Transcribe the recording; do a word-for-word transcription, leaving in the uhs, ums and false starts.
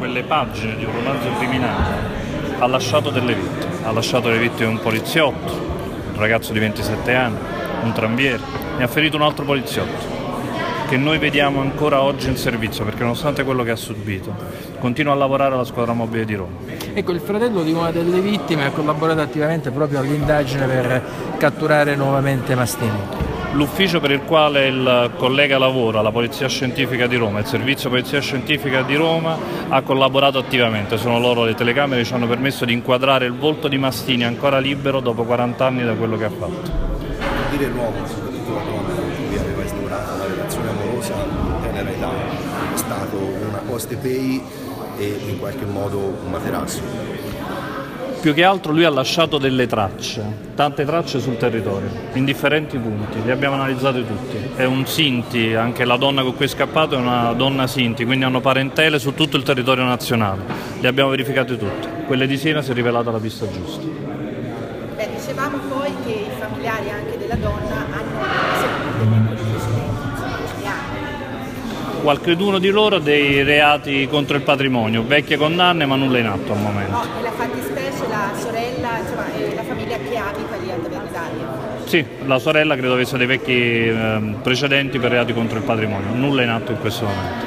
quelle pagine di un romanzo criminale ha lasciato delle vittime, ha lasciato le vittime un poliziotto, un ragazzo di ventisette anni, un trambiere, ne ha ferito un altro poliziotto, che noi vediamo ancora oggi in servizio, perché nonostante quello che ha subito, continua a lavorare alla squadra mobile di Roma. Ecco, il fratello di una delle vittime ha collaborato attivamente proprio all'indagine per catturare nuovamente Mastini. L'ufficio per il quale il collega lavora, la Polizia Scientifica di Roma, il Servizio Polizia Scientifica di Roma, ha collaborato attivamente. Sono loro le telecamere che ci hanno permesso di inquadrare il volto di Mastini ancora libero dopo quaranta anni da quello che ha fatto. Dire l'uomo, soprattutto la donna con cui aveva instaurato la relazione amorosa in tenera età, è stato una poste pay e in qualche modo un materasso. Più che altro lui ha lasciato delle tracce, tante tracce sul territorio, in differenti punti, li abbiamo analizzati tutti. È un Sinti, anche la donna con cui è scappato è una donna Sinti, quindi hanno parentele su tutto il territorio nazionale. Li abbiamo verificati tutti. Quelle di Siena si è rivelata la pista giusta. Beh, dicevamo poi che i familiari anche della donna hanno seguito dei precedenti negli anni. Qualcuno di loro ha dei reati contro il patrimonio, vecchie condanne ma nulla in atto al momento. No, nella fattispecie la sorella, insomma, e la famiglia che abita lì a Tavernisalia. Sì, la sorella credo avesse dei vecchi eh, precedenti per reati contro il patrimonio, nulla in atto in questo momento.